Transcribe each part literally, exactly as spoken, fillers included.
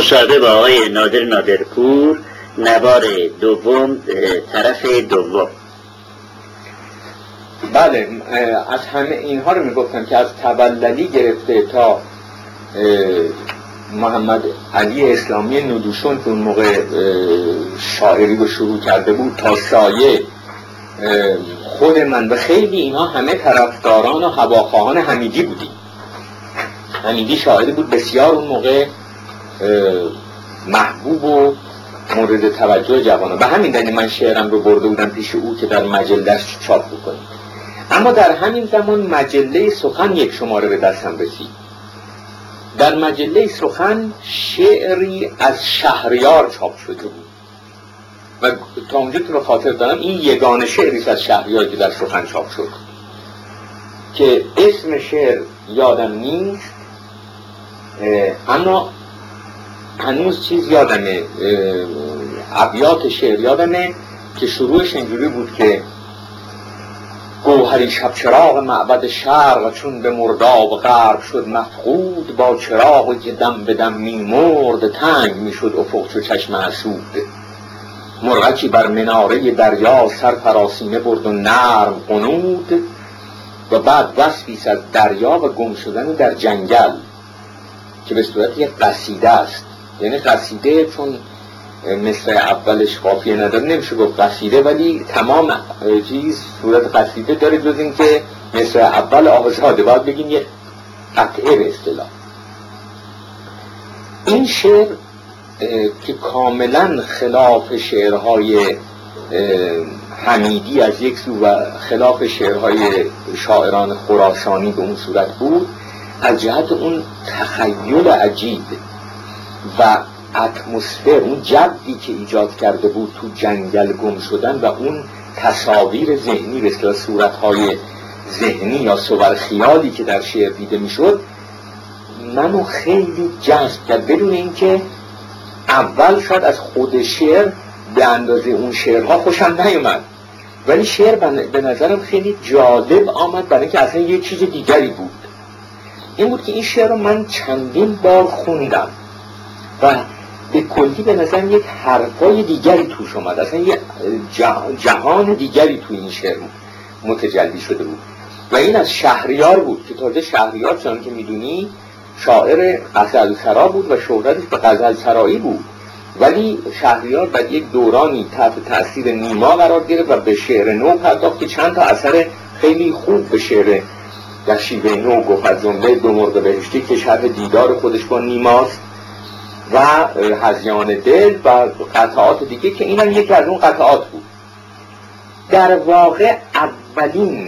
مصاحبه با آقای نادر نادرپور، نوار دوم، طرف دوم. بله، از همه اینها رو میگفتم که از تولدی گرفته تا محمد علی اسلامی ندوشون که اون موقع شاعری رو شروع کرده بود تا سایه، خود من و خیلی اینها همه طرفداران و هواخواهان حمیدی بودیم. حمیدی شاعری بود بسیار اون موقع محبوب و مورد توجه جوانان. به همین دلیل من شعرم رو برده بودم پیش او که در مجله‌اش چاپ بکنیم. اما در همین زمان مجله سخن یک شماره به دستم رسید. در مجله سخن شعری از شهریار چاپ شده بود و تا اونجا که رو خاطر دارم این یگانه شعری از شهریار که در سخن چاپ شد که اسم شعر یادم نیست، اما هنوز چیز یادمه، ابیات شعر یادمه که شروعش اینجوری بود که گوهری شب چراغ معبد شرق چون به مرداب غرب شد مفقود، با چراغی که دم به دم می مرد تنگ می شد افق چو چشم حسود. مرغکی بر مناره دریا سر فراسینه برد و نرم قنود، و بعد وصفی از دریا و گم شدن در جنگل که به صورت یک قصیده است. یعنی قصیده چون مثل اولش قافیه نداره نمیشه گفت قصیده، ولی تمام چیز صورت قصیده داره جز این که مثل اول آزاده باید بگیم یک قطعه به اصطلاح. این شعر که کاملا خلاف شعرهای حمیدی از یک سو و خلاف شعرهای شاعران خراسانی به اون صورت بود، از جهت اون تخیل عجیب و اتمسفر، اون جوی که ایجاد کرده بود تو جنگل گم شدن و اون تصاویر ذهنی به اصطلاح صورتهای ذهنی یا صور خیالی که در شعر دیده میشد، منو خیلی جذب کرد بدون اینکه اول شاید از خود شعر به اندازه اون شعرها خوشم نیومد، ولی شعر به نظرم خیلی جالب آمد برای اینکه اصلا یه چیز دیگری بود. این بود که این شعر رو من چندین بار خوندم و به کلی به نظرم یک حرفای دیگری توش اومد، اصلا یک جهان دیگری توی این شعر متجلی شده بود. و این از شهریار بود که تازه شهریار چون که میدونی شاعر غزلسرا بود و شهرتش به غزلسرایی بود، ولی شهریار بعد یک دورانی تحت تأثیر نیما قرار گرفت و به شعر نو پرداخت که چند تا اثر خیلی خوب به شعر در شیوه نو گفت، از جمله دو مرغ بهشتی که شرح دیدار خودش با نیماست و هذیان دل و قطعات دیگه که اینم یکی از اون قطعات بود. در واقع اولین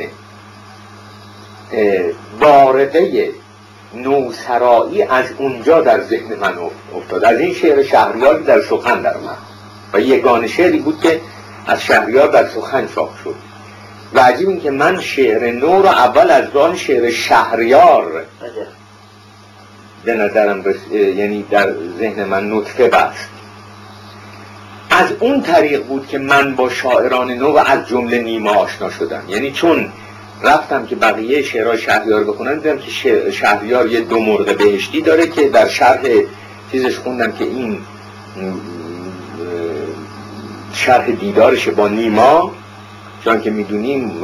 بارقه نوسرایی از اونجا در ذهن من افتاد، از این شعر شهریار در سخن در من، و یگانه شعری بود که از شهریار در سخن چاپ شد. و عجیب این که من شعر نو رو اول از راه شعر شهریار به نظرم بس... یعنی در ذهن من نطفه بست. از اون طریق بود که من با شاعران نو و از جمله نیما آشنا شدم. یعنی چون رفتم که بقیه شعرهای شهریار بخونم دیدم که شهریار یه دو مرغ بهشتی داره که در شرح چیزش خوندم که این شرح دیدارش با نیما، چون که میدونیم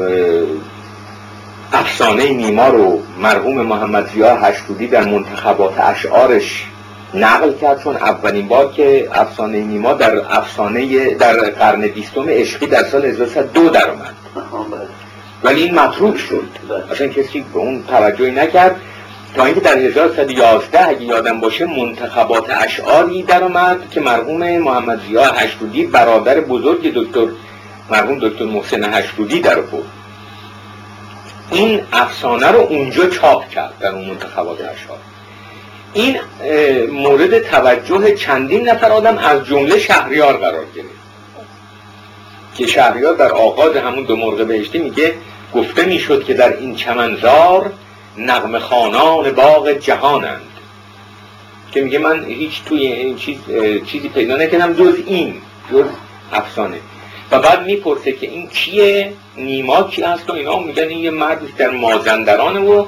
افسانه نیما رو مرحوم محمد ضیا هشتودی در منتخبات اشعارش نقل کرد، چون اولین بار که افسانه نیما در افسانه در قرن بیستم عشقی در سال هزار و سیصد و دو در اومد، ولی این متروک شد، اصلا کسی به اون توجهی نکرد تا اینکه در هزار و سیصد و یازده اگه یادم باشه منتخبات اشعاری در اومد که مرحوم محمد ضیا هشتودی برادر بزرگ دکتر مرحوم دکتر محسن هشتودی در آورد. این افسانه رو اونجا چاپ کرد در اون منتخبات اشعار. این مورد توجه چندین نفر آدم از جمله شهریار قرار گرفت که شهریار در آغاز همون دو مرغ بهشتی میگه گفته میشد که در این چمنزار نغمه خوانان باغ جهانند، که میگه من هیچ توی این چیز چیزی پیدا نکردم جز این، جز افسانه. و بعد میپرسه که این کیه، نیما کی هست و اینا، میگن این یه مردی در مازندرانه و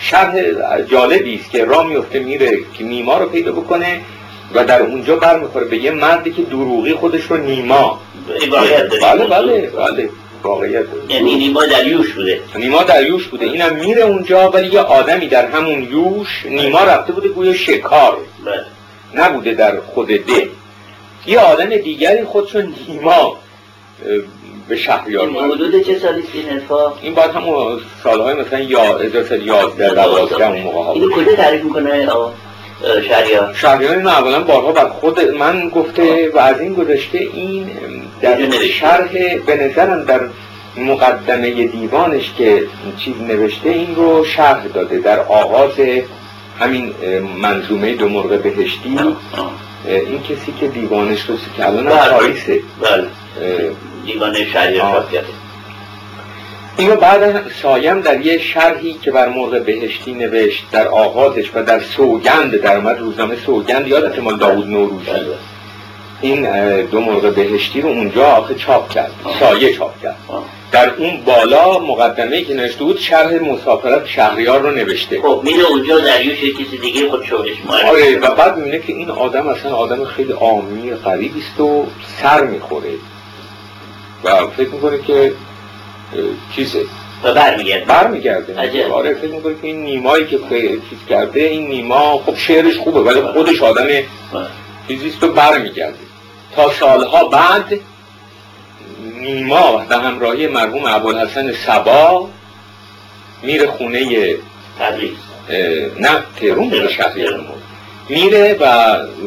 شرح جالبی است که راه میفته میره که نیما رو پیدا بکنه و در اونجا برمیخوره به یه مردی که دروغی خودش رو نیما. بله بله بله واقعیت. یعنی نیما در یوش بوده. نیما در یوش بوده. اینم میره اونجا ولی یه آدمی در همون یوش، نیما رفته بوده گویا شکار، نبوده در خود ده. یه آدم دیگری خودشون نیما به شهریار این حدود چه سالیست این اتفاق؟ این باید همون سالهای مثلا یا هزار و یازده دوازده اون موقع ها. اینو کجا تعریف میکنه شهریار؟ شهریار اینو اولا بارها بر خود من گفته و از این گذشته این در شرح به نظرم در مقدمه دیوانش که چیز نوشته این رو شرح داده در آغاز همین منظومه دو مرغ بهشتی. این کسی که دیوانش رو که الان هم تاریسه بله دیوانه شهریار شد کرده. اینو بعد سایم در یه شرحی که بر مرغ بهشتی نوشت در آغازش و در سوگند در اومد روزنامه سوگند، یادت مال داوود نوروزی، این دو مرغ بهشتی رو اونجا آخه چاپ کرد، سایه چاپ کرد. در اون بالا مقدمه‌ای که نوشته بود شرح مسافرت شهریار رو نوشته. خب میره اونجا دریوش کسی دیگه خود شغلش معرفی. آره و بعد میبینه که این آدم اصلا آدم خیلی عامی غریبی است و سر میخوره و فکر میکنه که چیزه و برمیگرده برمیگرده آره فکر میکنه که این نیمایی که چیز کرده، این نیما خب شعرش خوبه ولی خودش آدم چیزیست و برمیگرده. تا سالها بعد نیما به همراهی مرحوم ابوالحسن صبا میره خونه تبریز، نه تهران بوده شهریار میره و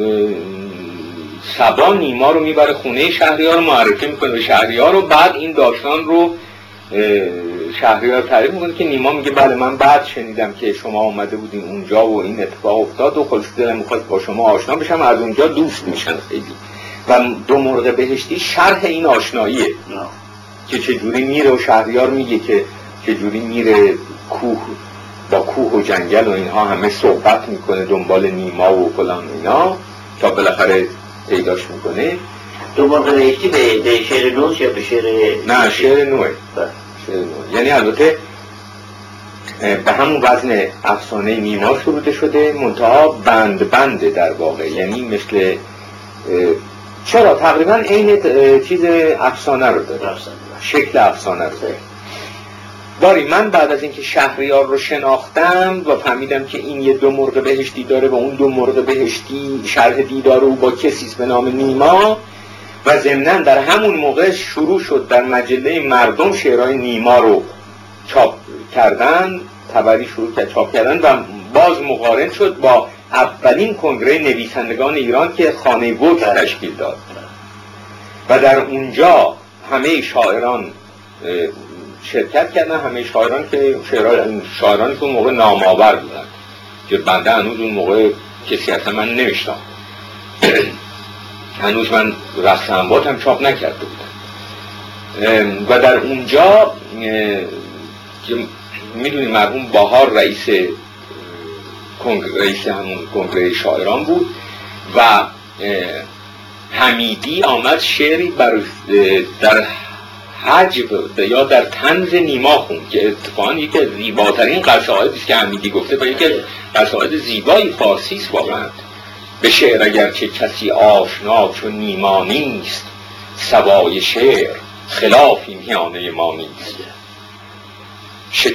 صبا نیما رو میبره خونه شهریار، معرفی میکنه به شهریار و بعد این داستان رو شهریار تعریف میکنه که نیما میگه بله من بعد شنیدم که شما آمده بودین اونجا و این اتفاق افتاد و خودش دلم میخواست با شما آشنا بشم، از اونجا دوست میشن خیلی. و دو مرغ بهشتی شرح این آشناییه که چجوری میره و شهریار میگه که چجوری میره کوه با کوه و جنگل و اینها همه صحبت میکنه دنبال نیما و فلان اینا تا بالاخره پیداش میکنه. دو مرغ بهشتی به, به شعر نوش یا به شعر نه شعر نوه شعر نوه. یعنی البته به همون وزن افسانه نیما سروده شده منتها بند بنده در واقع، یعنی مثل چرا تقریبا عین چیز افسانه رو داره، شکل افسانه رو داره. باری من بعد از اینکه شهریار رو شناختم و فهمیدم که این یه دو مرغ بهشتی داره و اون دو مرغ بهشتی شرح دیدار او با کسیست به نام نیما و ضمناً در همون موقع شروع شد در مجله مردم شعرهای نیما رو چاپ کردن، تبری شروع کرد چاپ کردن و باز مقارن شد با اولین کنگره نویسندگان ایران که خانه وک تشکیل داد و در اونجا همه شاعران شرکت کردن، همه شاعران که شاعران شاعرانی که اون موقع نام‌آور بودن که بنده هنوز اون موقع کسی اصلا من نمیشتم هنوز من رقص انبات هم چاپ نکرده بودم و در اونجا که میدونی مرحوم بهار رئیس رئیس همون کنگره شاعران بود و حمیدی آمد شعری بر در حجب یا در طنز نیما خون که اتفاقا یکی از زیباترین قصائدی است که حمیدی گفته و یکی از قصائد زیبای فارسی است واقعا. به شعر اگرچه کسی آشنا چون نیما نیست، سوای شعر خلافی میانه ما نیست. شک...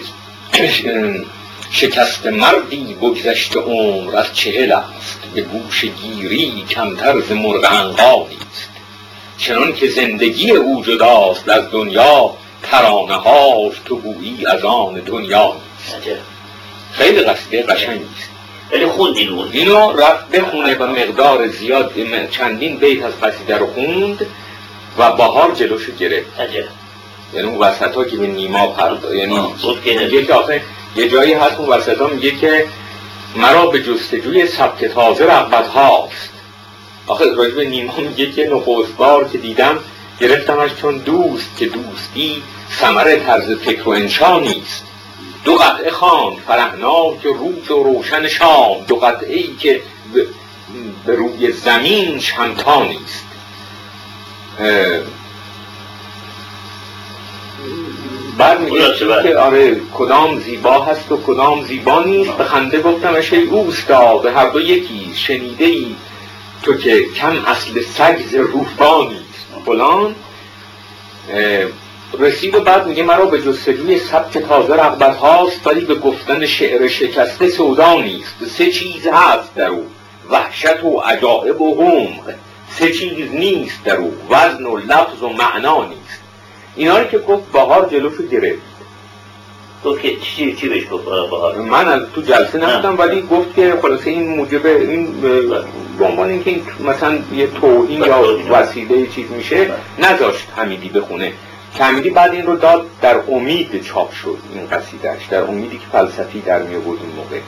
شکست مردی بگذشت عمر از چهل است، به گوش گیری کمتر ز مرغ عنقا نیست. چنان که زندگی او جداست از دنیا، ترانه هاش تو گویی از آن دنیا نیست. خیلی قصیده قشنگی است. ولی خوندین اون اینو رفت بخونه و مقدار زیاد چندین بیت از قصیده رو خوند و بهار جلوشو گرفت. یعنی اون وسط ها که به نیما پرد یعنی میگه که آخه یه جایی هست اون وسط ها میگه که مرا به جستجوی سبک تازه رغبت هاست. آخه راجب نیما میگه که نخست بار که دیدم گرفتمش چون دوست که دوستی ثمره طرز فکر و انشا نیست. دو قطعه خواند فرهناک روز و روشن شام، دو قطعه ای که به روی زمین همتا نیست. بعد میگه که آره کدام زیبا هست و کدام زیبا نیست. به خنده گفتم ای اوستا به هر دو یکی شنیده ای تو که کم اصل سگز روحانی فلان. رسید و بعد میگه مرا به جستجوی سبک تازه رغبت هاست، ولی به گفتن شعر شکسته سودا نیست. سه چیز هست در او، وحشت و عجائب و عمق. سه چیز نیست در او، وزن و لفظ و معنا نیست. اینا رو که گفت بهار جلوشو گرفت. گفت که چی چی بهش گفت بهار؟ من از تو جلسه نبودم ولی گفت که خلاصه این موجب این به عنوان اینکه این مثلا یه توهین یا وسیله چیز میشه نذاشت حمیدی بخونه. که حمیدی بعد این رو داد در امید چاپ شد این قصیدهش، در امیدی که فلسفی در می آورد اون موقع.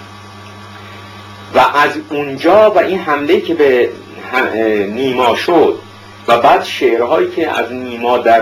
و از اونجا و این حمله که به نیما شد و بعد شعرهایی که از نیما در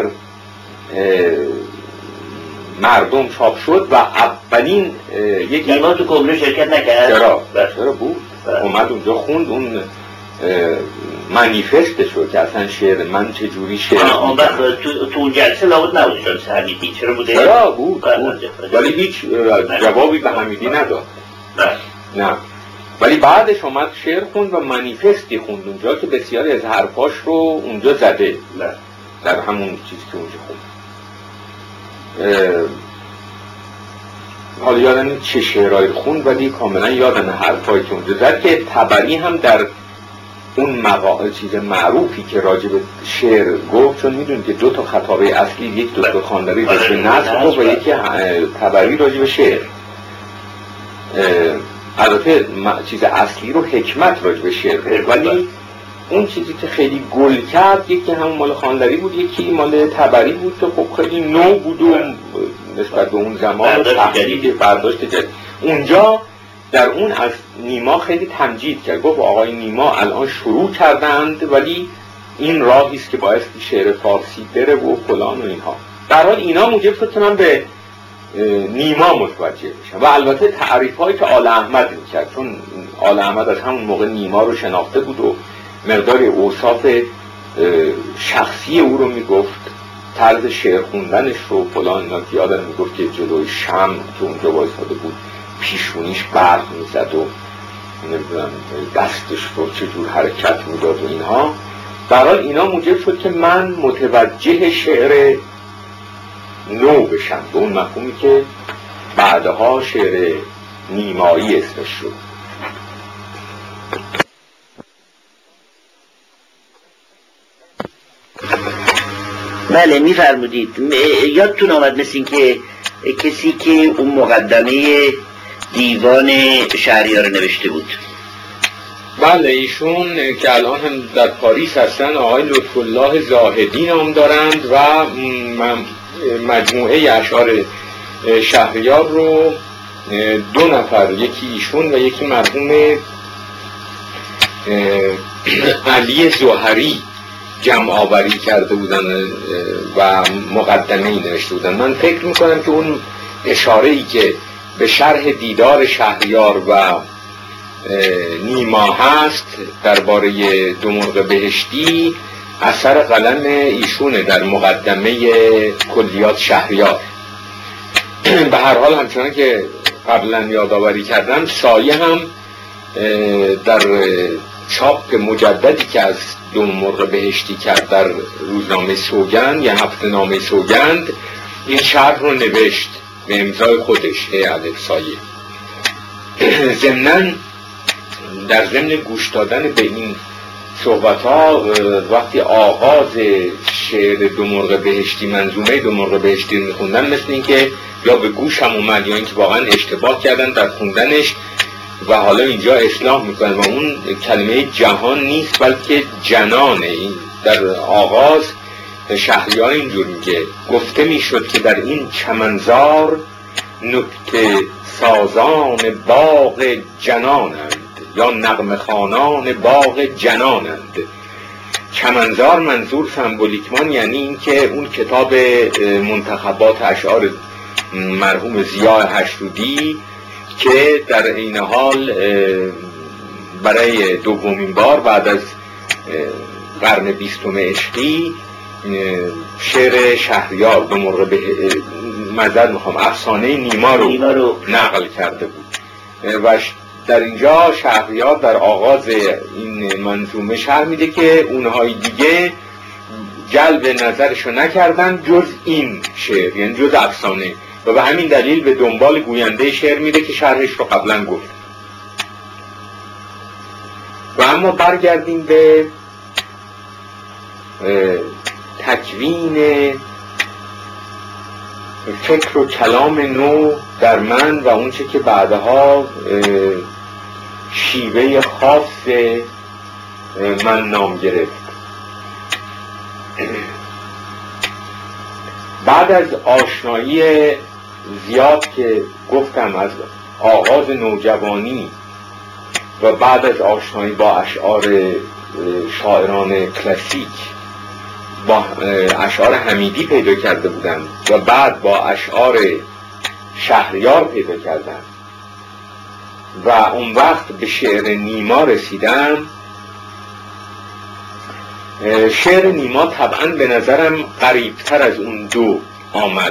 مردم چاپ شد و اولین یک نیما تو کنگره شرکت نکرد؟ چرا؟ چرا بود؟ اومد اونجا خوند اون منیفستش رو که اصلا شعر من چجوری شعر آن وقت تو, تو اون جلسه لابد نبود شانس حمیدی چرا بوده؟ چرا بود؟ بود. ولی هیچ جوابی به حمیدی نداد. نه ولی بعدش اومد شعر خوند و منیفستی خوند اونجا که بسیاری از حرفاش رو اونجا زده در همون چیزی که اونجا خوند. حالا یادم چه شعرهایی خوند ولی کاملا یادم حرفایی که اونجا زد که طبری هم در اون مقاله چیز معروفی که راجب شعر گفت، چون میدونید که دو تا خطابه اصلی، یک دو تا خوانداری راجب نظم و یکی طبری راجب شعر. البته چیز اصلی رو حکمت راجب شعر، ولی اون چیزی که خیلی گل کرد یکی همون مال خوانداری بود، یکی مال طبری بود که خب خیلی نو بود و نسبت به اون زمان تحلیل برداشت جدید. اونجا در اون از نیما خیلی تمجید کرد، گفت آقای نیما الان شروع کردند ولی این راهی است که باعث شعر فارسی بره و فلان و اینها. در حال اینا موجب شد که من به نیما متوجه بشم و البته تعریف هایی که آل احمد میکرد، چون آل احمد از همون موقع نیما رو شناخته بود و مقداری اوصاف شخصی او رو میگفت، طرز شعر خوندنش رو فلان اینا که یادم میگفت که جلوی شم که اونجا وایساده بود پیشونیش برق میزد و نمیدونم دستش رو چجور حرکت میداد و اینها. برای اینا موجب شد که من متوجه شعر نو بشم به اون مفهومی که بعدها شعر نیمایی اسمش شد. بله میفرمودید. یادتون آمد مثل این که کسی که اون مقدمه دیوان شهریار نوشته بود؟ بله ایشون که الان هم در پاریس هستن، آقای لطف الله زاهدی نام دارند و مجموعه اشعار شهریار رو دو نفر، یکی ایشون و یکی مرحوم علی زهری جمع آوری کرده بودن و مقدمه ای نوشته بودن. من فکر میکنم که اون اشاره ای که به شرح دیدار شهریار و نیما هست درباره دو مرغ بهشتی اثر قلم ایشونه در مقدمه کلیات شهریار. به هر حال همچنان که قبلا یادآوری کردم سایه هم در چاپ مجددی که از دو مرغ بهشتی کرد در روزنامه سوگند یا هفته نامه سوگند این شرح رو نوشت به امضای خودش هی الف سایه. ضمناً در ضمن گوش دادن به این صحبت ها وقتی آغاز شعر دو مرغ بهشتی، منظومه دو مرغ بهشتی رو میخوندن، مثل این که یا به گوش هم اومد یا اینکه واقعا اشتباه کردن در خوندنش و حالا اینجا اصلاح میکنن و اون کلمه جهان نیست بلکه جنانه. این در آغاز شهریار اینجور میگه گفته میشد که در این چمنزار نکته سازان باغ جنانند یا نغمه خوانان باغ جنانند. چمنزار منظور سمبولیکمان یعنی این که اون کتاب منتخبات اشعار مرحوم ضیاء هشتودی که در این حال برای دومین بار بعد از قرن بیستم عشقی شعر شهریار به موقع به مدد میخوام افسانه نیما رو, نیما رو نقل کرده بود و در اینجا شهریار در آغاز این منظومه شرح میده که اونهای دیگه جلب نظرشو نکردن جز این شعر، یعنی جز افسانه، و به همین دلیل به دنبال گوینده شعر میده که شرحش رو قبلا گفت. و اما برگردیم به تکوین فکر و کلام نو در من و اونچه که بعدها شیوه خاص من نام گرفت. بعد از آشنایی زیاد که گفتم از آغاز نوجوانی و بعد از آشنایی با اشعار شاعران کلاسیک، با اشعار حمیدی پیدا کرده بودم و بعد با اشعار شهریار پیدا کردم و اون وقت به شعر نیما رسیدم. شعر نیما طبعا به نظرم قریبتر از اون دو آمد،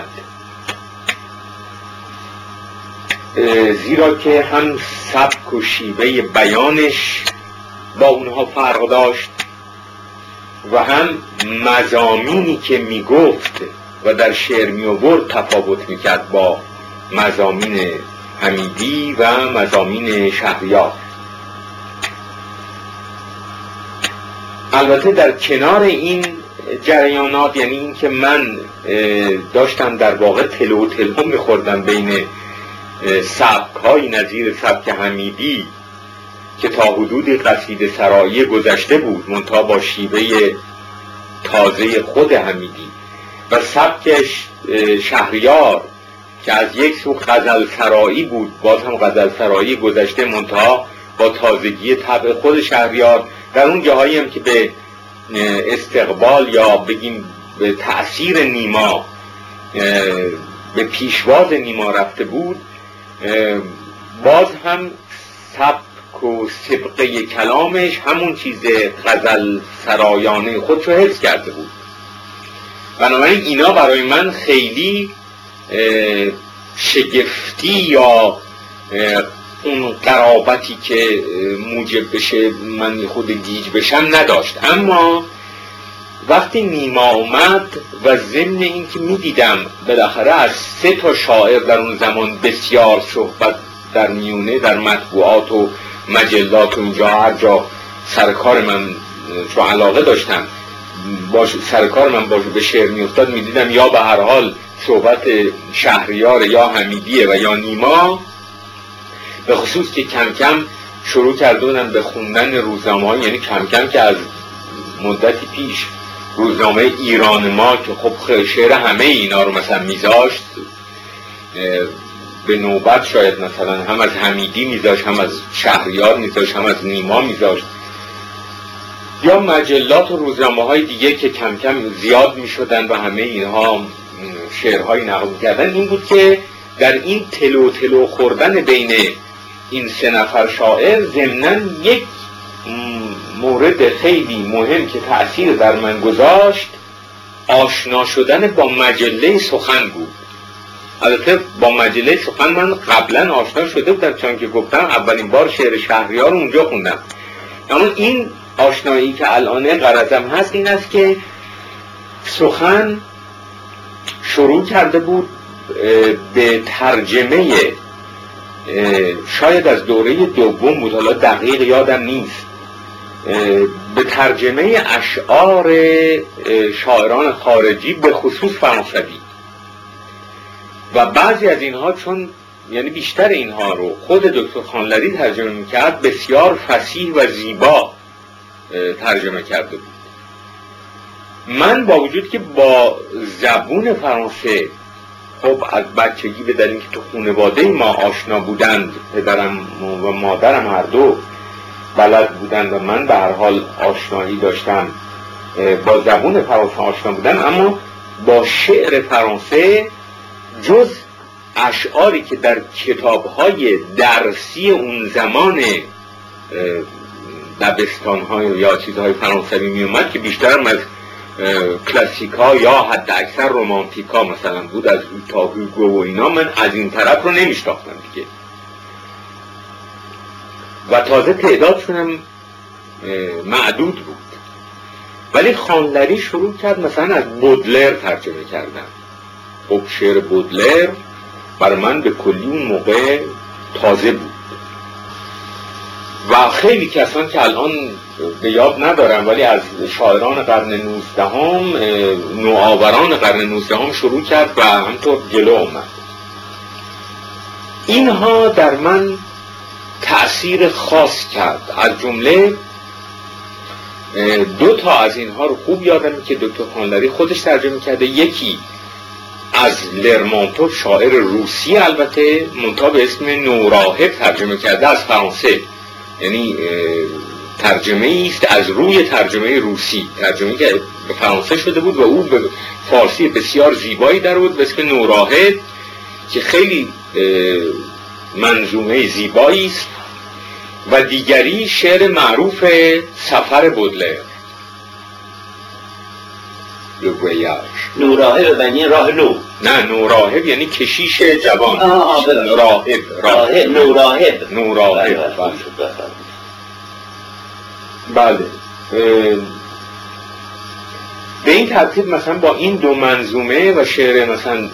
زیرا که هم سبک و شیوه بیانش با اونها فرق داشت و هم مضامینی که میگفت و در شعر می آورد تفاوت میکرد با مضامین حمیدی و مضامین شهریار. البته در کنار این جریانات، یعنی این که من داشتم در واقع تلو تلو میخوردم بین سبک های نظیر سبک حمیدی که تا حدودی قصیده سرایی گذشته بود منتها با شیوه تازه خود حمیدی، و سبکش شهریار که از یک سو غزل سرایی بود، باز هم غزل سرایی گذشته منتها با تازگی طبع خود شهریار. در اون جاهایی هم که به استقبال یا بگیم به تأثیر نیما، به پیشواز نیما رفته بود، باز هم سبک و سبقه کلامش همون چیز غزل سرایانه خودشو حفظ کرده بود. بنابراین اینا برای من خیلی شگفتی یا اون قرابتی که موجب بشه من خود گیج بشم نداشت. اما وقتی نیما اومد و ضمن این که میدیدم بالاخره از سه تا شاعر در اون زمان بسیار صحبت در میونه در مطبوعات و مجلات و اینجا هر جا سرکار من چون علاقه داشتم باش سرکار من باش به شعر میافتاد، میدیدم یا به هر حال صحبت شهریار یا حمیدیه و یا نیما، به خصوص که کم کم شروع کرده بودم به خوندن روزنامه‌ها، یعنی کم کم که از مدتی پیش روزنامه ایران ما که خب شعر همه اینا رو مثلا میذاشت به نوبت، شاید مثلا هم از حمیدی میذاشت هم از شهریار میذاشت هم از نیما میذاشت، یا مجلات و روزنامه‌های دیگه که کم کم زیاد میشدن و همه اینها شعرهای نقل میکردن، این بود که در این تلو تلو خوردن بین این سه نفر شاعر ضمناً یک مورد خیلی مهم که تأثیر در من گذاشت آشنا شدن با مجله سخن بود. البته با مجله سخن من قبلا آشنا شده بودم، چون که گفتم اولین بار شعر شهریار رو اونجا خوندم، اما این آشنایی که الان غرضم هست این است که سخن شروع کرده بود به ترجمه، شاید از دوره دوم بود، حالا دقیق یادم نیست، به ترجمه اشعار شاعران خارجی به خصوص فرانسوی، و بعضی از اینها چون یعنی بیشتر اینها رو خود دکتر خانلری ترجمه میکرد بسیار فصیح و زیبا ترجمه کرده بود. من با وجود که با زبون فرانسه خب از بچگی به دلیل که تو خانواده ما آشنا بودند، پدرم و مادرم هر دو بلد بودند و من به هر حال آشنایی داشتم با زبون فرانسه آشنا بودم، اما با شعر فرانسه جز اشعاری که در کتاب‌های درسی اون زمان دبستان‌های یا چیزهای فرانسوی می اومد که بیشترم از کلاسیکا یا حد اکثر رومانتیکا مثلا بود از تا هوگو و اینا، من از این طرف رو نمیشناختم دیگه و تازه تعدادشونم معدود بود. ولی خانلری شروع کرد مثلا از بودلر ترجمه کردن. خب شعر بودلر برای من به کلی اون موقع تازه بود و خیلی کسان که الان به یاد ندارم ولی از شاعران قرن نوزدهم، نوآوران قرن نوزدهم شروع کرد و همطور جلو اومد. اینها در من تأثیر خاص کرد. از جمله دو تا از اینها رو خوب یادمه که دکتر خانلری خودش ترجمه کرده. یکی از لرمونتوف شاعر روسی، البته منتها به اسم نوراهب ترجمه کرده از فرانسه، یعنی ترجمه است از روی ترجمه روسی، ترجمه که به فرانسه شده بود و او به فارسی بسیار زیبایی در بود به اسم نوراهب که خیلی منظومه زیبایی است. و دیگری شعر معروف سفر بودلر، نوراهب یعنی راه نو. نه، نوراهب یعنی کشیش جوان. آه راهب راهب نوراهب نوراهب بله. به این ترتیب مثلا با این دو منظومه و شعر مثلا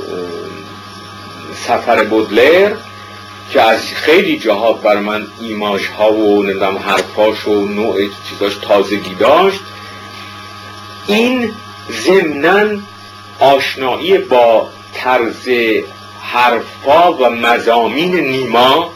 سفر بودلر که از خیلی جهات بر من ایماژ ها و نمیدونم حرفاش و نوع چیزاش تازگی داشت، این ضمناً آشنایی با طرز حرفا و مضامین نیما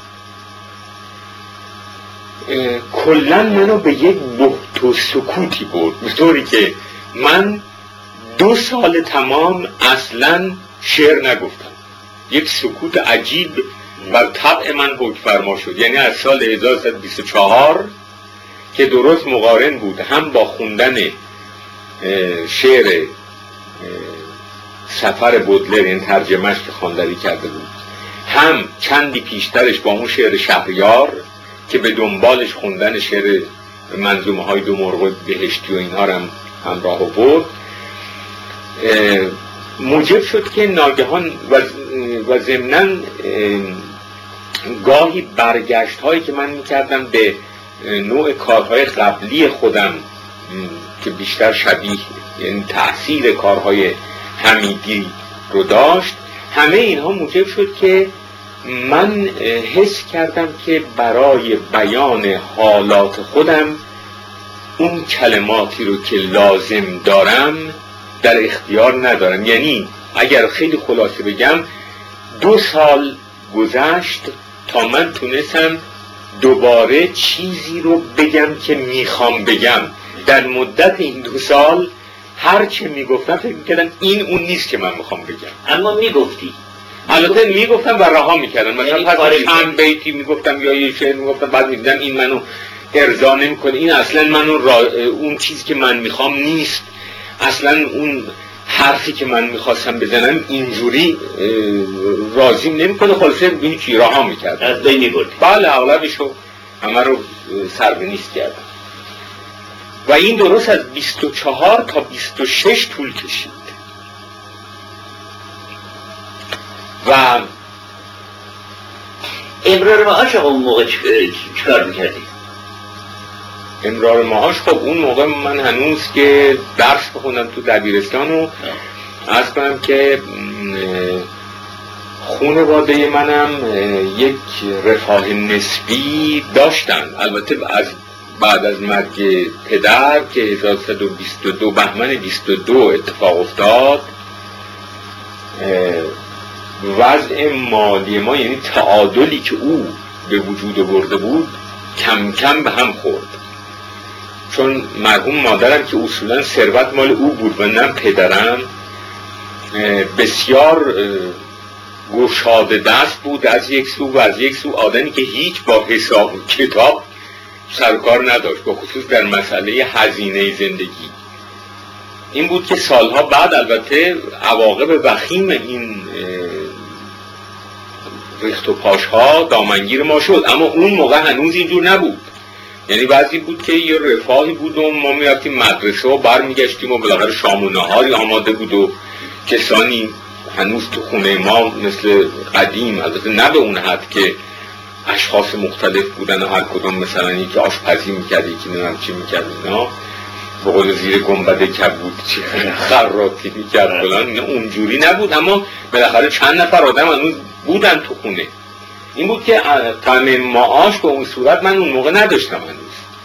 کلاً منو به یک بهت و سکوتی برد، به طوری که من دو سال تمام اصلاً شعر نگفتم. یک سکوت عجیب بر طبع من حکم فرما شد. یعنی از سال هزار و سیصد و بیست و چهار که درست مقارن بود هم با خوندن شعر سفر بودلر، این ترجمهش که خانلری کرده بود، هم چندی پیشترش با اون شعر شهریار که به دنبالش خوندن شعر منظومه های دو مرغ بهشتی و اینها هم همراه بود، موجب شد که ناگهان و, و ضمناً گاهی برگشت هایی که من میکردم به نوع کارهای قبلی خودم که بیشتر شبیه، یعنی تأثیر کارهای حمیدی رو داشت، همه اینها موجب شد که من حس کردم که برای بیان حالات خودم اون کلماتی رو که لازم دارم در اختیار ندارم. یعنی اگر خیلی خلاصه بگم، دو سال گذشت تا من تونستم دوباره چیزی رو بگم که میخوام بگم. در مدت این دو سال هر چه میگفتم فکر میکردم این اون نیست که من میخوام بگم، اما میگفتی. البته میگفتم و رها میکردم. مثلا پس چند بیتی میگفتم یا یه شعر میگفتم، بعد میدیدم این منو ارضا نمیکنه، این اصلا منو را... اون چیزی که من میخوام نیست، اصلا اون حرفی که من میخواستم بزنم اینجوری راضیم نمیکنه. خلاصه هیچی رها میکردم، از بین میبردی. بله، اغلبشو همه رو سر به نیست کردم و این درست از بیست و چهار تا بیست و شش طول کشید. و امرار معاش اون موقع چیکار میکردی؟ امرار معاش خب اون موقع من هنوز که درس بخوندم تو دبیرستان و عرض کنم که خانواده منم یک رفاه نسبی داشتن. البته از بعد از مرگ پدر که هزار و سیصد و بیست و دو بهمن بیست و دو اتفاق افتاد، وضع مالی ما، یعنی تعادلی که او به وجود آورده بود، کم کم به هم خورد. چون مرحوم مادرم که اصولا ثروت مال او بود و نه پدرم، بسیار گشاده دست بود از یک سو و از یک سو آدمی که هیچ با حساب و کتاب سرکار نداشت، با خصوص در مسئله هزینه زندگی. این بود که سالها بعد البته عواقب وخیم این ریخت و پاش ها دامنگیر ما شد، اما اون موقع هنوز اینجور نبود. یعنی بعضی بود که یه رفاهی بود و ما میرفتیم مدرسه و برمیگشتیم و بالاخره شام و نهاری آماده بود و کسانی هنوز تو خونه ما مثل قدیم، البته نه به اون حد که اشخاص مختلف بودن و هر کدوم مثلا یکی آشپزی میکرد یکی نمیم چی میکرد اینا، به قول زیر گنبد کبود چی خراطی میکرد بلان، اونجوری نبود. اما بالاخره چند نفر آدم هنوز بودن تو خونه. این بود که تامین معاش به اون صورت من اون موقع نداشتم هنوز.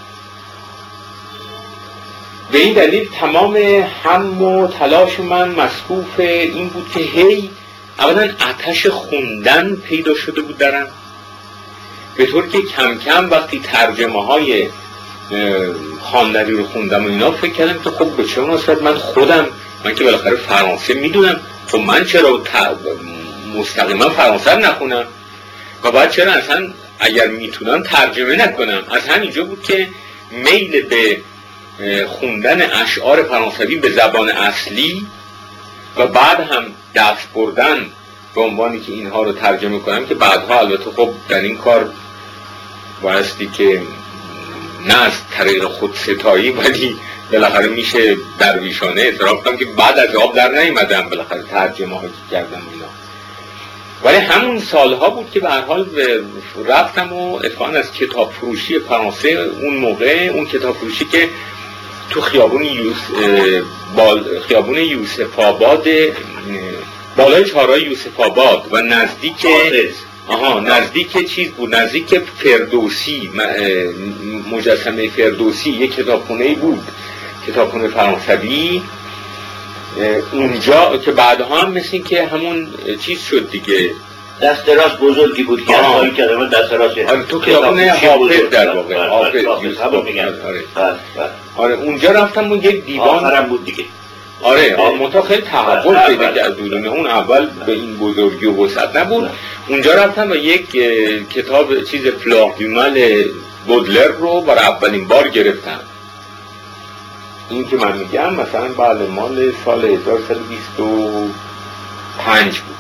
به این دلیل تمام هم و تلاش من مصروف این بود که هی اولا آتش خوندن پیدا شده بود درم، به طور که کم کم وقتی ترجمه های خواندنی رو خوندم و اینا فکر کردم که خب به چه مناسبت من خودم، من که بالاخره فرانسه میدونم، خب من چرا مستقیما فرانسه نخونم و بعد چرا اصلا اگر میتونم ترجمه نکنم. از همینجا بود که میل به خوندن اشعار فرانسوی به زبان اصلی و بعد هم دست بردن به عنوانی که اینها رو ترجمه کنم، که بعدها البته خب در این کار بایستی که نه از طریق خود ستایی ولی بالاخره میشه درویشانه اعتراف کنم که بعد از آب در نیومدم بالاخره ترجمه هایی که کردم اینا. ولی همون سالها بود که به هر حال رفتم و اتفاقا از کتاب فروشی فرانسه اون موقع، اون کتاب فروشی که تو خیابون یوس بال خیابون یوسف آباد، بالای چهارراه یوسف آباد و نزدیک آها نزدیک چیز بود، نزدیک فردوسی، مجسمه فردوسی، یک کتابخونه بود، کتابخونه فرانسوی اونجا که بعدها هم مثل این که همون چیز شد دیگه، دست راست بزرگی بود که اصلا کلمه دست راست. آره تو خیابون حافظ در واقع، حافظ آره آره اونجا رفتم و یک دیوان آخرم بود دیگه. آره منتها خیلی تحول پیدا کرد دورونه، اون اول به این بزرگی و وسعت نبود. اونجا رفتم و یک کتاب چیز فلاغیمال بودلر رو برای اولین بار گرفتم. این که من میگم مثلا بله مال سال هزار و سیصد و بیست و پنج بود.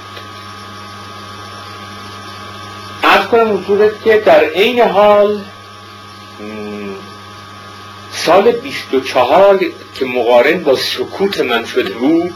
عرض کنم حضورت که در این حال سال بیست و چهار که مقارن با سکوت من شده بود،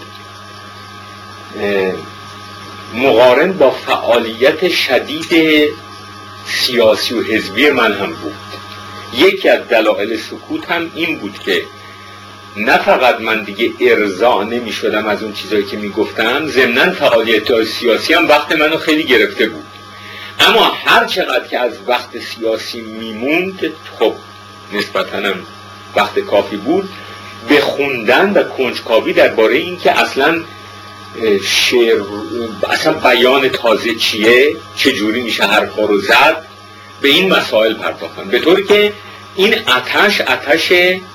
مقارن با فعالیت شدید سیاسی و حزبی من هم بود. یکی از دلایل سکوت هم این بود که نه فقط من دیگه ارضا نمی شدم از اون چیزایی که می گفتم، ضمناً فعالیت سیاسی هم وقت منو خیلی گرفته بود. اما هر چقدر که از وقت سیاسی میموند، خب نسبتاً هم وقت کافی بود به خوندن و کنجکاوی درباره این که اصلا شعر، اصلا بیان تازه چیه، چجوری میشه حرفا رو زد، به این مسائل پرداختم. به طوری که این آتش آتش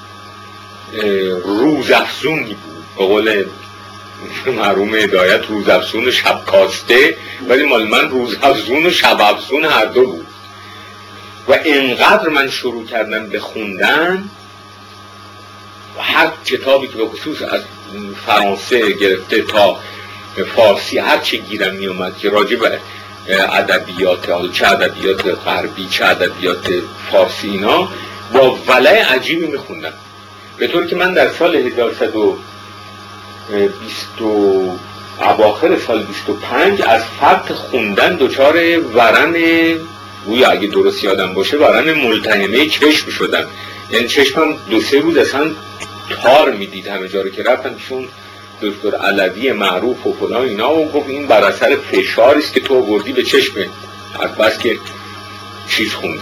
روزافزونی بود، به قول مرحوم هدایت روزافزون و شب کاسته، ولی مال من روزافزون و شب افزون هر دو بود. و انقدر من شروع کردم به خوندن و هر کتابی که به خصوص از فرانسه گرفته تا فارسی هر چه گیرم می اومد که راجع به ادبیات، حالا چه ادبیات غربی چه ادبیات فارسی، اینا با ولع عجیبی می خوندم. به طور که من در سال هزار و سیصد و بیست و اواخر سال بیست و پنج از فرط خوندن دچار ورم، گویا اگه درست یادم باشه ورم ملتهمه چشم شدم. یعنی چشمم دو سه روز اصلا تار میدید همه جا رو که رفتم پیشون دکتر علوی معروف و فلان اینا و گفت این بر اثر فشاری است که تو آوردی به چشمت از بس که چیز خوندی.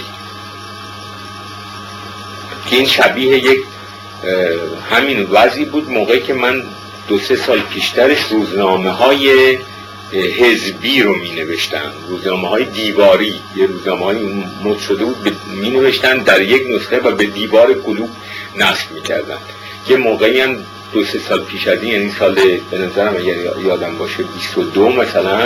که این شبیه یک همین وضعی بود موقعی که من دو سه سال پیشترش روزنامه های حزبی رو می نوشتم، روزنامه های دیواری، یه روزنامه های مد شده بود می نوشتن در یک نسخه و به دیوار کلوب نصب می کردن. یه موقعی هم دو سه سال پیش از این، یعنی سال به نظرم اگر یادم باشه بیست و دو مثلا،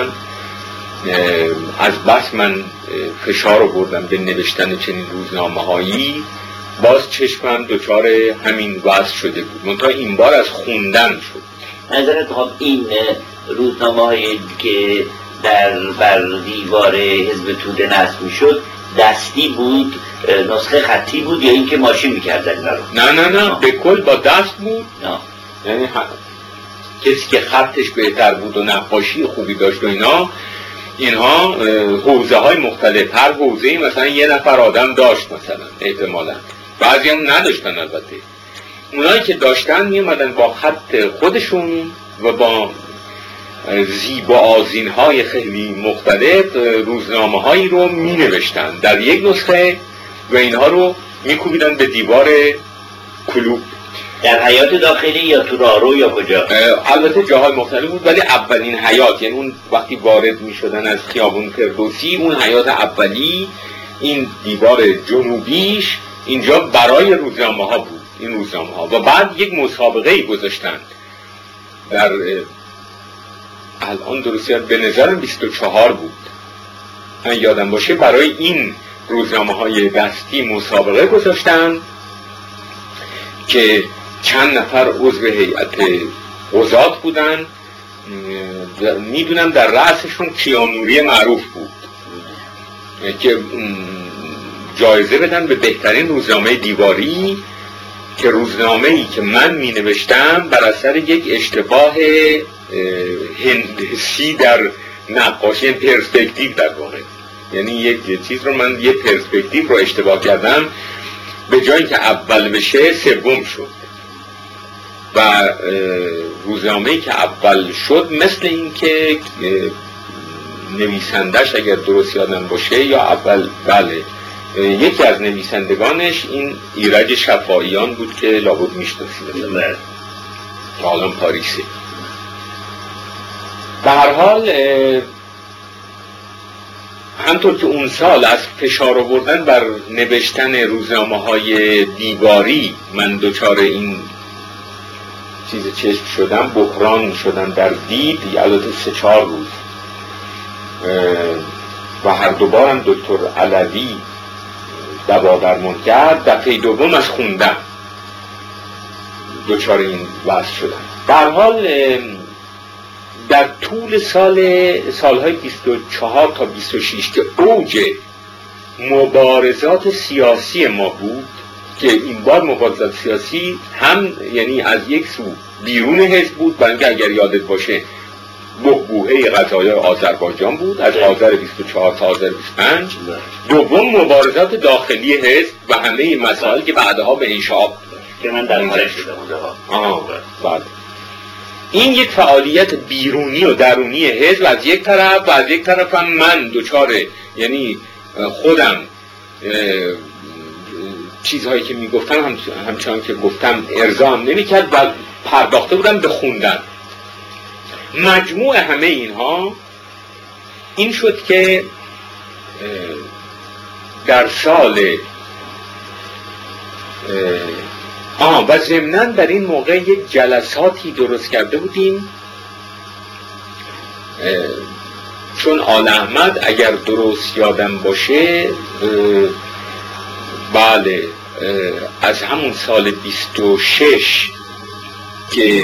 از بس من فشار رو بردم به نوشتن چنین روزنامه هایی، باز چشمم دچار همین وضع شده بود، منتها این بار از خوندن شد. نظرت خب این روزنامه هایی که در بر دیوار حزب توده نصب می شد دستی بود، نسخه خطی بود، یا اینکه ماشین میکردن اینا رو؟ نه نه نه به کل با دست بود. نه یعنی کسی که خطش بهتر بود و نقاشی خوبی داشت و اینا، اینها حوزه های مختلف، هر حوزه‌ای مثلا یه نفر آدم داشت مثلا احتمالاً، بعضی هم نداشتن. البته اونایی که داشتن میومدن با خط خودشون و با زیبا آذین های خیلی مختلف روزنامه هایی رو می نوشتن در یک نسخه و اینها رو می کوبیدن به دیوار کلوب. در حیات داخلی یا تو راهرو یا کجا؟ البته جاهای مختلف بود، ولی اولین حیات، یعنی اون وقتی وارد می شدن از خیابون فردوسی، اون حیات اولی، این دیوار جنوبیش اینجا برای روزنامه ها بود، این روزنامه ها. و بعد یک مسابقه گذاشتند در الان درستی به نظرم بیست و چهار بود من یادم باشه، برای این روزنامه های دستی مسابقه گذاشتن که چند نفر عضو هیئت قضات بودن. میدونم در رأسشون کیانوری معروف بود که جایزه بدن به بهترین روزنامه دیواری، که روزنامه‌ای که من می نوشتم بر اثر یک اشتباه هندسی در نقاشی، پرسپکتیو در واقع، یعنی یک چیز رو من یه پرسپکتیو رو اشتباه کردم، به جای که اول بشه سوم شد و روزنامه‌ای که اول شد مثل این که نویسندش اگر درست یادم باشه یا اول بله یکی از نویسندگانش این ایرج شفاعیان بود که لابد میشناسید که الان پاریسه. به هر حال همطور که اون سال از فشار آوردن بر نوشتن روزنامه های دیواری من دچار این چیز چشم شدم، بحران شدم در دید، البته سه چهار روز و هر دوبارم دکتر علوی دوا درمان کرد. دفعه دوم از خوندم دچار این وضع شدم. به هر حال در طول سال سالهای بیست و چهار تا بیست و شش که اوج مبارزات سیاسی ما بود، که این بار مبارزات سیاسی هم یعنی از یک سو بیرون حزب بود، برای اینکه اگر یادت باشه بحبوحه قضایای آذربایجان بود از آذر بیست و چهار تا آذر بیست و پنج. دوم مبارزات داخلی حزب و همه این مسائل که بعدها به انشاء که من در مورد شده بعد این یک فعالیت بیرونی و درونی حزب از یک طرف و از یک طرف هم من دوچار، یعنی خودم چیزهایی که میگفتم هم همچنان که گفتم ارضام نمیکرد و پرداخته بودم به خوندن. مجموع همه اینها این شد که در سال آه و ضمناً در این موقع یک جلساتی درست کرده بودیم، چون آل احمد اگر درست یادم باشه بله از همون سال بیست و شش که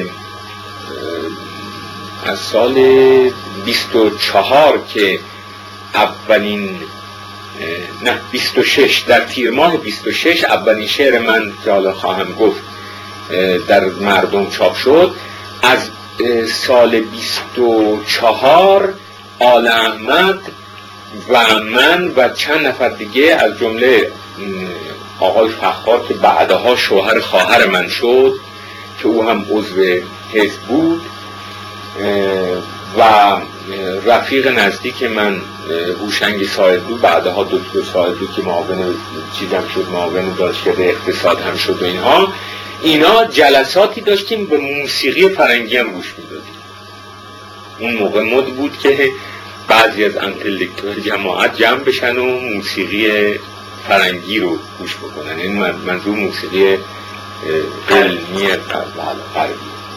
از سال بیست و چهار که اولین نه بیست و شش در تیر ماه بیست و شش اولین شعر من که حالا خواهم گفت در مردم چاپ شد. از سال بیست و چهار آل احمد و من و چند نفر دیگه از جمله آقای فخار که بعدها شوهر خواهر من شد که او هم عضو حزب بود و رفیق نزدیک من هوشنگ صاحبلو، بعدها دکتر صاحبلو که معاون چیزم شد، معاون دانشکده اقتصاد هم شد و اینها اینا جلساتی داشتیم به موسیقی فرنگی هم گوش میدادیم. اون موقع مد بود که بعضی از انتلکتوال جماعت جمع بشن و موسیقی فرنگی رو گوش بکنن، این منظور موسیقی علمی غربی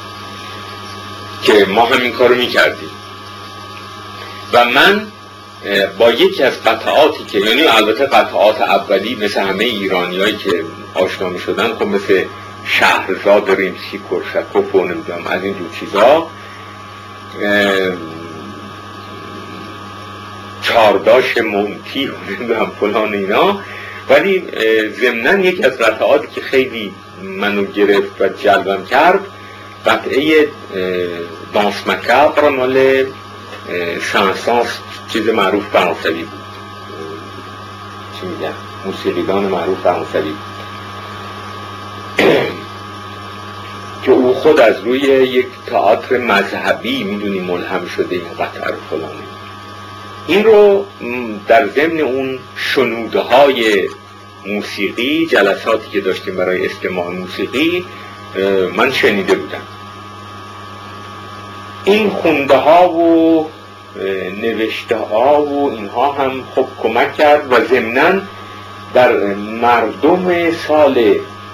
که ما همین کارو میکردیم. و من با یکی از قطعاتی که یعنی البته قطعات اولی مثل همه ایرانیایی که آشنا میشدن خب مثل شهرزاد ریمسی کرشکوف و نمیدونم از این جور چیزا چارداش مونتی و نمیدونم فلان اینا، ولی ضمناً یکی از قطعاتی که خیلی منو گرفت و جلبم کرد قطعه دانس مکابر مال سانسانس، چیز معروف فرانسوی بود، چی میگن موسیقیدان معروف فرانسوی بود که او خود از روی یک تئاتر مذهبی میدونی ملهم شده این قطعه رو فلانه. این رو در ضمن اون شنودهای موسیقی، جلساتی که داشتیم برای استماع موسیقی، من شنیده بودم. این خونده ها و نوشته ها و اینها هم خب کمک کرد و ضمناً در مردم سال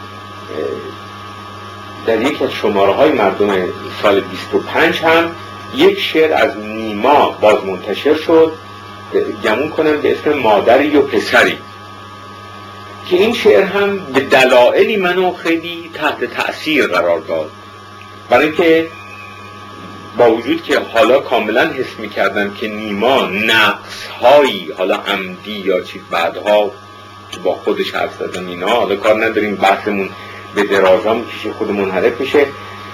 در یک از شماره های مردم سال بیست و پنج هم یک شعر از نیما باز منتشر شد، گمون کنم به اسم مادری و پسری، که این شعر هم به دلایلی منو خیلی تحت تأثیر قرار داد، برای اینکه با وجود که حالا کاملا حس می کردم که نیما نقص هایی حالا عمدی یا چیز بعدها که با خودش حرف زدن اینا، حالا کار نداریم بحثمون به درازا میکشه خود منحرف میشه،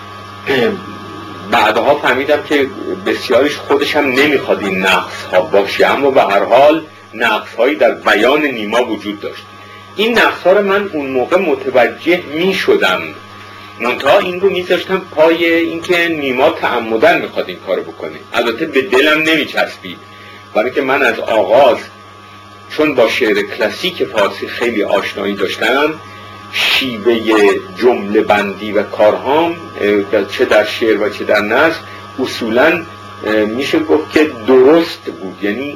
بعدها فهمیدم که بسیارش خودش هم نمیخواد این نقص ها باشه، اما به هر حال نقص هایی در بیان نیما وجود داشت. این نقص ها رو من اون موقع متوجه میشدم، منتها این رو میذاشتم پای اینکه نیما تعمدن میخواد این کارو بکنه. البته به دلم نمیچسبید، برای که من از آغاز چون با شعر کلاسیک فارسی خیلی آشنایی داشتم، شیوه جمله بندی و کارهام چه در شعر و چه در نثر اصولاً میشه گفت که درست بود، یعنی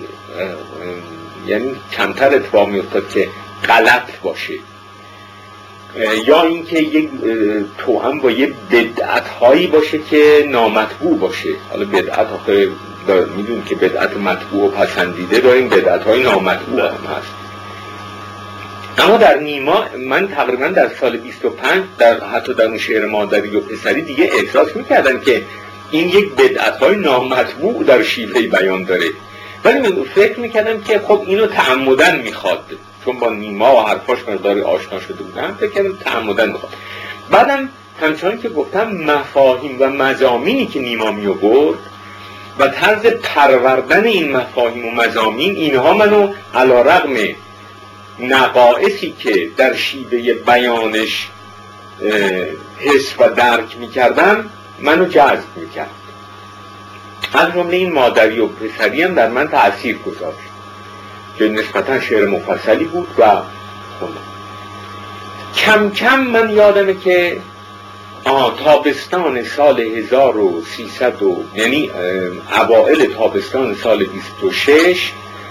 یعنی کمتر اتفاق میافتاد که غلط باشه، یا اینکه یک توأم با یه بدعت هایی باشه که نامطبوع باشه. حالا بدعت آخه میدونیم که بدعت مطبوع و پسندیده داریم، بدعت های نامطبوع هم هست. اما در نیما من تقریبا در سال بیست و پنج در حتی در اون شعر مادری و پسری دیگه احساس میکردم که این یک بدعت های نامطبوع در شیوه بیان داره، ولی من فکر میکردم که خب اینو تعمدن میخواد، چون با نیما و حرفاش مقداری آشنا شده بودم، فکر کردم تعمدن میخواد. بعدم همچنان که گفتم مفاهیم و مضامینی که نیما می آورد و طرز پروردن این مفاهیم و مضامین، اینها منو علیرغم نقائصی که در شیوه بیانش حس و درک میکردم منو جذب میکرد. از جمله این مادری و پسری هم در من تأثیر گذاشت که نسبتا شعر مفصلی بود و خوندم. کم کم من یادمه که آه تابستان سال هزار و سیصد و یعنی اوائل تابستان سال بیست و شش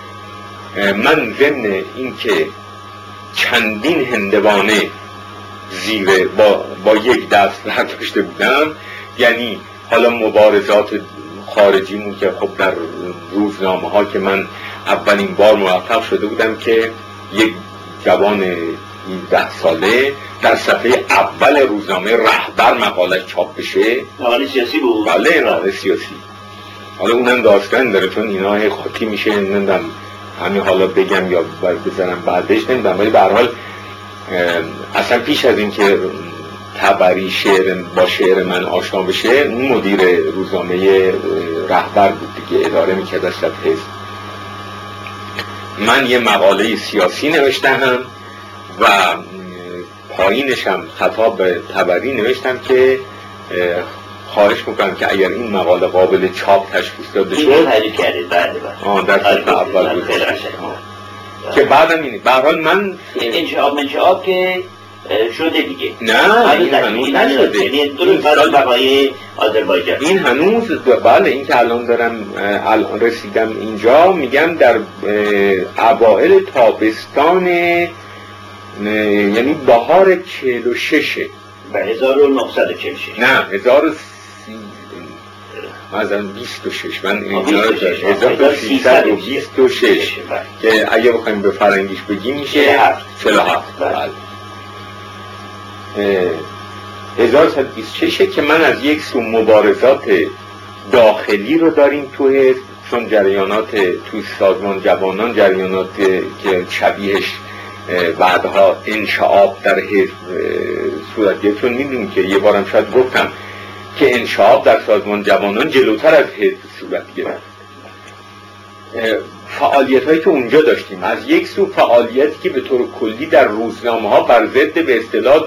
من ضمن این که چندین هندوانه زیر با, با یک دست برداشته بودم، یعنی حالا مبارزات خارجیمون که خب در روزنامه ها که من اولین بار موفق شده بودم که یک جوان ده ساله در صفحه اول روزنامه رهبر مقالش چاپ بشه. مقاله سیاسی بود؟ بله مقاله سیاسی. حالا اونم داستان داره چون اینا خاطی میشه، نمیدونم همین حالا بگم یا بذارم بعدش نمیدونم، ولی به هر حال اصلا پیش از این که تبری شعر با شعر من آشنا بشه اون مدیر روزنامه رهبر بود دیگه، اداره میکرد از حزب. من یه مقاله سیاسی نوشتم و پایینش هم خطاب به تبری نوشتم که خواهش میکنم که اگر این مقاله قابل چاپ تشخیص داده شد این حالی کردید بعد آن در صفحه اول بود که بعدم اینه. به هر حال من انشعاب منشعاب که شده دیگه. نه این هنوز نشده، این سال بقای آذربایجان این هنوز بله این که الان دارم الان رسیدم اینجا میگم در اوائل تابستان یعنی بهار چهل و ششه به هزار و نهصد و چهل و شش نه هزار و مثلا بیست و شش من هزار و سیصد و بیست و شش که اگه بخوایم به فرنگیش بگیم میشه چهل و هفت. هزار و سیصد و بیست و شش که من از یک سو مبارزات داخلی رو داریم تو حزب، چون جریانات توی سازمان جوانان جریانات که شبیهش بعدها انشعاب در حزب صورت گرفت، چون میدونیم که یه بارم شاید گفتم که انشعاب در سازمان جوانان جلوتر از حزب صورت گرفت. فعالیت هایی که اونجا داشتیم، از یک سو فعالیتی که به طور کلی در روزنامه ها بر ضد به اصطلاح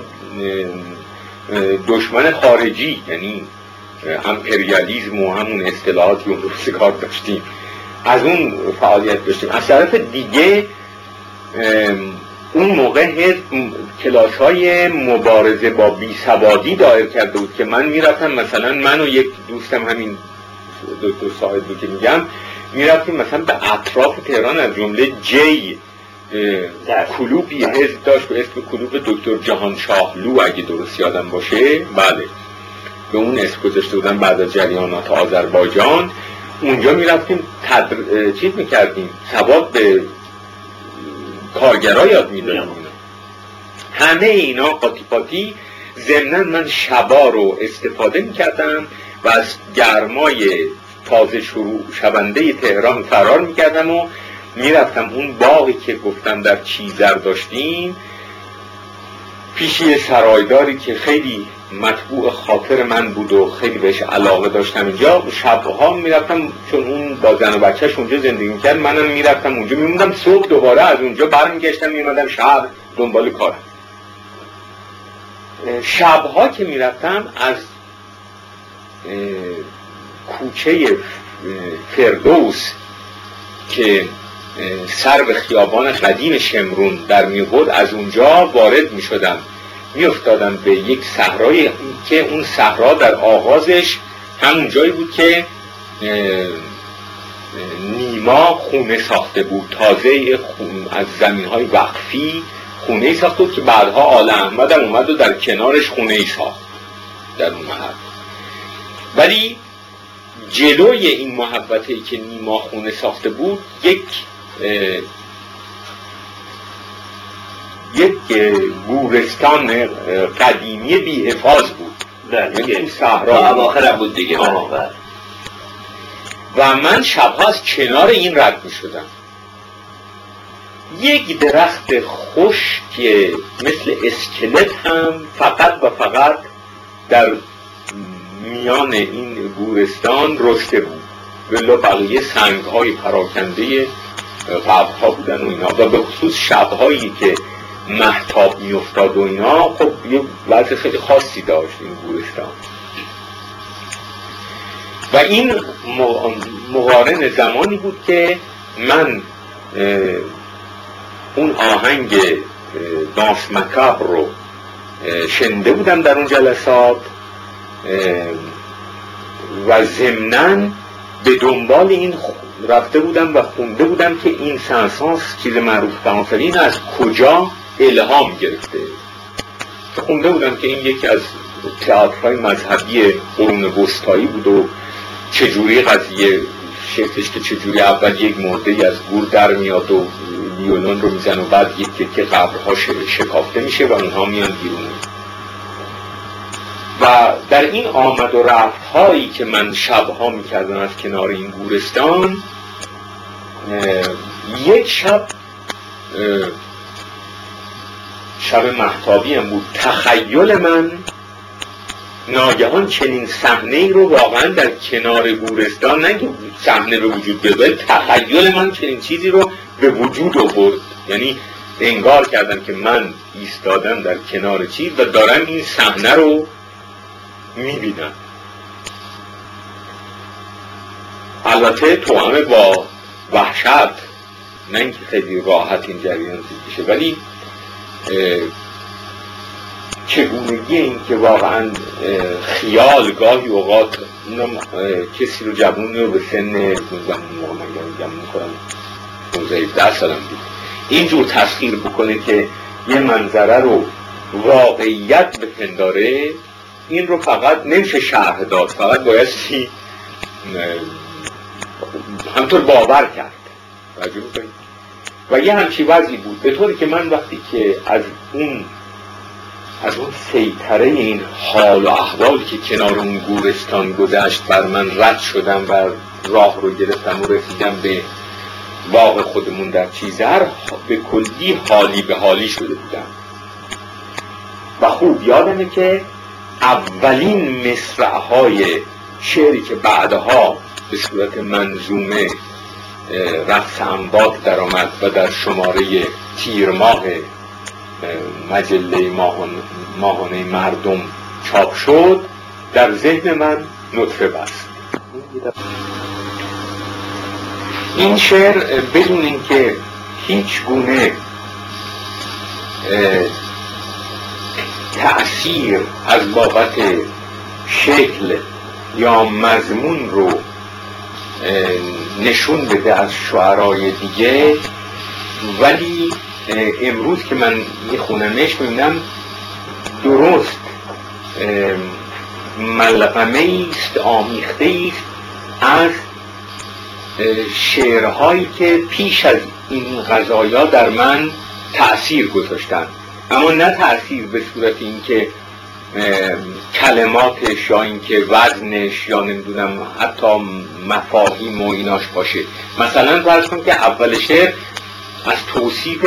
دشمن خارجی، یعنی امپریالیسم و همون اصطلاحاتی اون روزگار داشتیم، از اون فعالیت داشتیم. از طرف دیگه اون موقع حزب کلاس های مبارزه با بیسوادی دایر کرده بود که من میرفتم، مثلا من و یک دوستم همین دکتر صاحب بود که میگم، میرفتیم مثلا به اطراف تهران، از جمله جی کلوبی حزب داشت به اسم کلوب دکتر جهان شاهلو اگه درست یادم باشه، بله به اون اسم گذاشته بودن بعد از جریانات آذربایجان. اونجا میرفتیم تدر... چیز میکردیم، سواد به کارگرها یاد میدادیم. همه اینا قاطی قاطی. ضمناً من شبا رو استفاده میکردم و از گرمای تازه شروع شونده تهران فرار میکردم و میرفتم اون باقی که گفتم در چیزر داشتیم، پیشی سرایداری که خیلی مطبوع خاطر من بود و خیلی بهش علاقه داشتم اینجا. شبها میرفتم، چون اون با زن و بچهش اونجا زندگی میکرد، منم میرفتم اونجا، میموندم صبح دوباره از اونجا برمیگشتم میمدم شهر دنبال کارم. شبها که میرفتم از کوچه فردوس که سر به خیابان قدیم شمرون در میبرد، از اونجا وارد میشدم، میافتادم به یک صحرایی که اون صحرا در آغازش همون جایی بود که نیما خونه ساخته بود، تازه از زمینهای وقفی خونه ساخته بود که بعدها آل احمد هم اومد و در کنارش خونه ساخت در اون محل. ولی جلوی این محوطه‌ای که نیما خونه ساخته بود یک یک گورستان قدیمی بی حفاظ بود، یعنی این صحرا اواخر بود دیگه. و من شبها از کنار این رد می شدم. یک درخت خشک که مثل اسکلت هم فقط و فقط در میان این گورستان رشته بود، ولی بقیه سنگ های پراکنده قبرها بودن و اینا، و به خصوص شبهایی که مهتاب می افتاد و اینا، خب یه وضع خیلی خاصی داشت این گورستان. و این مقارن زمانی بود که من اون آهنگ دانس مکابر رو شنیده بودم در اون جلسات و ضمناً به دنبال این رفته بودم و خونده بودم که این سنسانس چیز معروف فرانسوی این از کجا الهام گرفته. خونده بودم که این یکی از تئاترهای مذهبی قرون وسطایی بود و چجوری قضیه شکلش که چجوری اول یک مرده از گور در میاد و ویولون رو میزن و بعد یک که قبرها شکافته میشه و اونها میان بیرون. و در این آمد و رفت هایی که من شبها میکردم از کنار این گورستان، یک شب شب مهتابی هم بود، تخیل من ناگهان چنین صحنه‌ای رو واقعا در کنار گورستان، نه که صحنه به وجود بیاد، تخیل من چنین چیزی رو به وجود آورد. یعنی انگار کردم که من ایستادم در کنار چیز و دارم این صحنه رو میبینم. البته توأم با وحشت، نه اینکه خیلی راحت این جریان زید بشه، ولی چگونگی این که واقعا خیال گاهی اوقات کسی رو، جوونی رو به سن جمعون کنم پانزده هفده سالم دید، اینجور تسخیر بکنه که یه منظره رو واقعیت بپنداره، این رو فقط نمیشه شرح داد، فقط باید سی همطور باور کرد. و یه همچی وضعی بود، به طوری که من وقتی که از اون از اون سیطره این حال و احوالی که کنار اون گورستان گذشت بر من رد شدم و راه رو گرفتم و رسیدم به باغ خودمون در چیزر، به کلی حالی به حالی شده بودم و خوب یادمه که اولین مصرع‌های شعری که بعدها به صورت منظومه رقص انبات در آمد و در شماره تیر ماه مجله ماهانه مردم چاپ شد، در ذهن من نطفه بست. این شعر بدون اینکه هیچ گونه تأثیر از بابت شکل یا مضمون رو نشون بده از شعرهای دیگه، ولی امروز که من میخونمش میبینم درست ملغمه است، آمیخته است از شعرهایی که پیش از این قضایا در من تأثیر گذاشتن، اما نه تأثیر به صورت اینکه کلماتش یا اینکه وزنش یا نمیدونم حتی مفاهیم و ایناش باشه. مثلا فرض کن که اول شعر از توصیف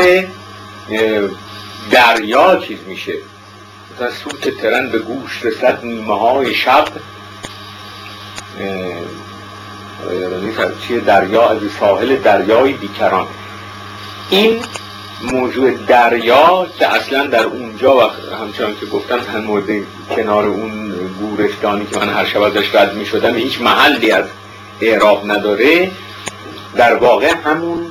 دریا چیز میشه، مثلا سوت ترن به گوش رسد نیمه های شب، چیه دریا از ساحل دریای بیکران. این موضوع دریا که اصلا در اونجا و همچنان که گفتم در مورد کنار اون گورستانی که من هر شب ازش رد می شدم هیچ محلی از اعراب نداره، در واقع همون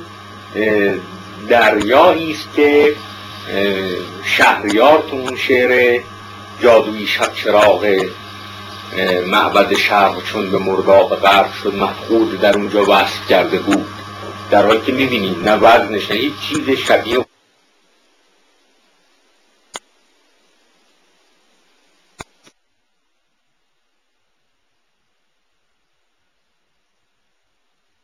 دریایی است که شهریار تو اون شعر جادویی شب چراغ معبد شرق چون به مرداب غرق شد مفقود در اونجا وصف کرده بود، در حالی که میبینید نه وزنش نه هیچ چیز شبیه